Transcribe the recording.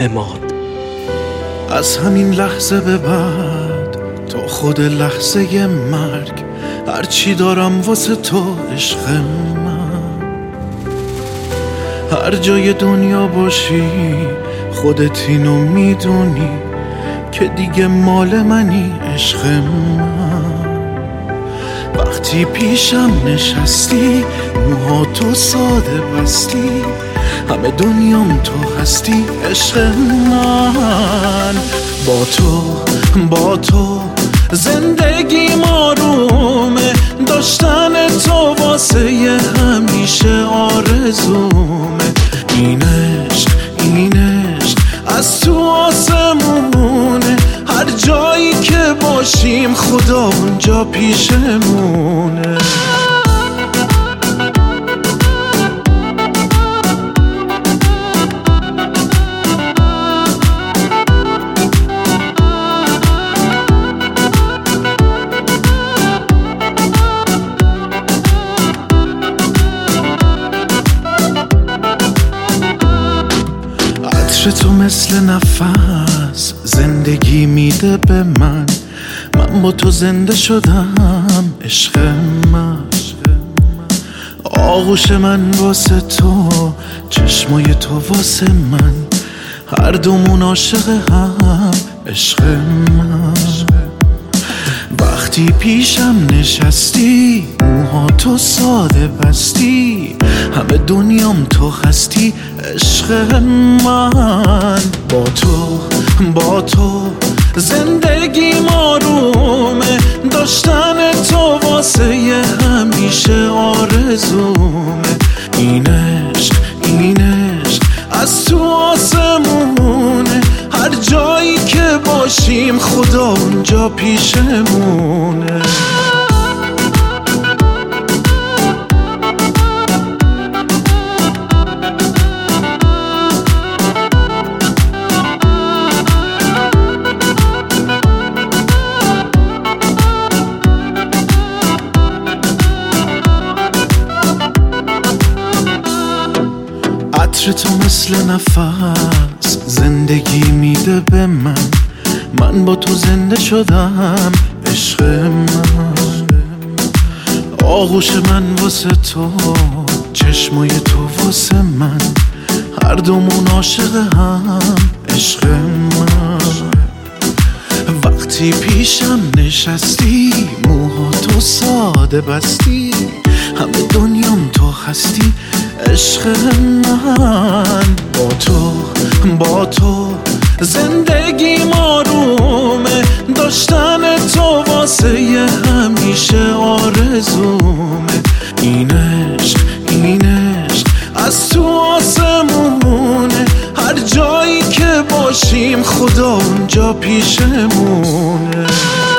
عماد. از همین لحظه به بعد تا خود لحظه مرگ، هرچی دارم واسه تو عشق من. هر جای دنیا باشی خودت اینو میدونی که دیگه مال منی عشق من. وقتی پیشم نشستی موهاتو ساده بستی، همه دنیام تو هستی عشق من. با تو زندگیم آرومه، داشتن تو واسه همیشه آرزومه. این عشق از تو آسمونه، هر جایی که باشیم خدا اونجا پیشمونه. عطر تو مثل نفس زندگی میده به من با تو زنده شدم عشق من. آغوش من واسه تو، چشمای تو واسه من، هر دومون عاشق هم عشق من. وقتی پیشم نشستی موهاتو ساده بستی، همه دنیام تو هستی عشق من. با تو زندگیم آرومه، داشتن تو واسه همیشه آرزومه. این عشق از تو آسمونه، هر جایی که باشیم خدا اونجا پیشمونه. عطر تو مثل نفس زندگی میده به من با تو زنده شدم عشق من. آغوش من واسه تو، چشمای تو واسه من، هر دومون عاشق هم عشق من. وقتی پیشم نشستی موهاتو ساده بستی، همه دنیام تو هستی عشق من. با تو زندگیم آرومه، داشتن تو واسه همیشه آرزومه. این عشق از تو آسمونه، هر جایی که باشیم خدا اونجا پیشمونه.